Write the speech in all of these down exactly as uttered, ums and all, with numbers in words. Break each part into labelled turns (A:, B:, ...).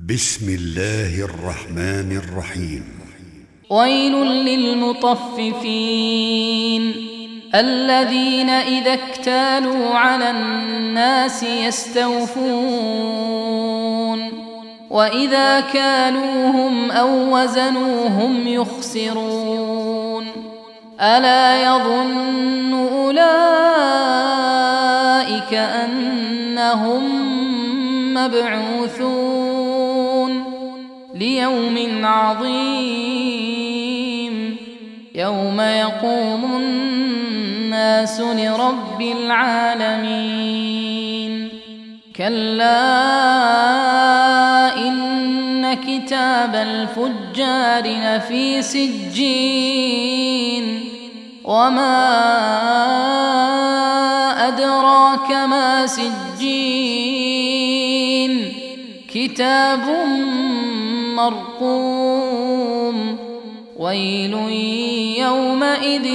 A: بسم الله الرحمن الرحيم.
B: ويل للمطففين الذين إذا اكتالوا على الناس يستوفون وإذا كالوهم أو وزنوهم يخسرون ألا يظن أولئك أنهم مبعوثون ليوم عظيم يوم يقوم الناس لرب العالمين. كلا إن كتاب الفجار لفي سجين وما أدراك ما سجين كتاب مرقوم ويل يومئذ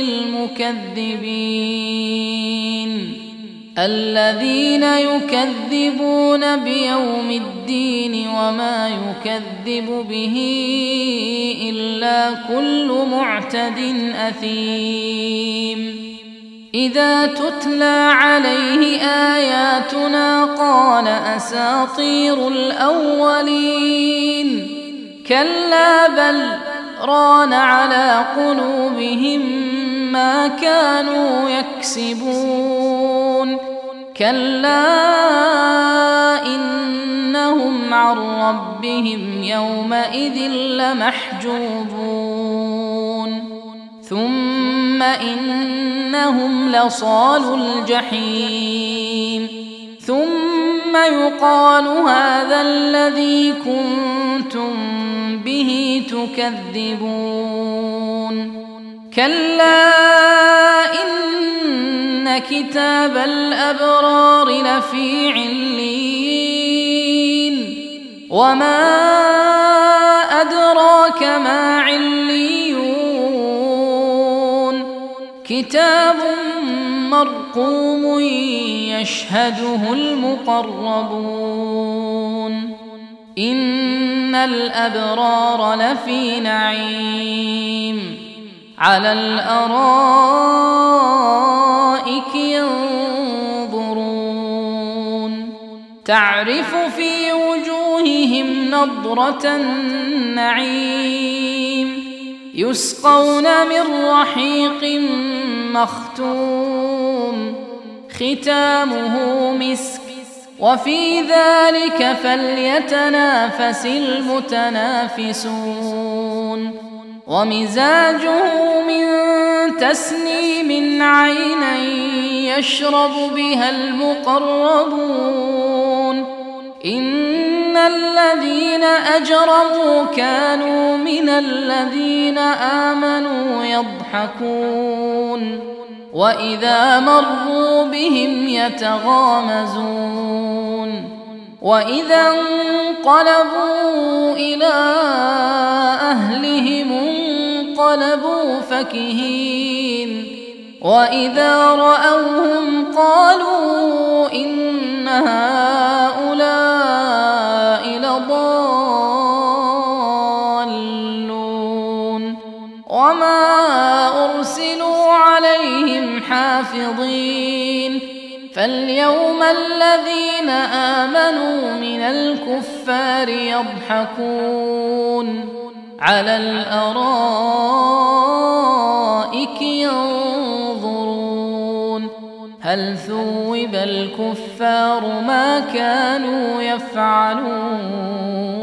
B: للمكذبين الذين يكذبون بيوم الدين وما يكذب به إلا كل معتد أثيم. إذا تتلى عليه آياتنا قال أساطير الأولين كلا بل ران على قلوبهم ما كانوا يكسبون كلا إنهم عن ربهم يومئذ لمحجوبون ثم إنهم لصالو الجحيم ثم يقال هذا الذي كنتم به تكذبون كلا إن كتاب الأبرار لفي عليين وما أدراك ما عليون كتاب مرقوم يشهده المقربون إن الأبرار لفي نعيم على الأرائك ينظرون تعرف في وجوههم نضرة النعيم يسقون من رحيق مختوم ختامه مسك وفي ذلك فليتنافس المتنافسون ومزاجه من تسنيم عينا يشرب بها المقربون إن الذين أجرموا كانوا من الذين آمنوا يضحكون وإذا مروا بهم يتغامزون وإذا انقلبوا إلى أهلهم انقلبوا فكهين وإذا رأوهم قالوا إن هؤلاء لضالون وما أرسلوا عليهم حافظين فاليوم الذين آمنوا من الكفار يضحكون على الأرائك ينظرون هل ثوب الكفار ما كانوا يفعلون.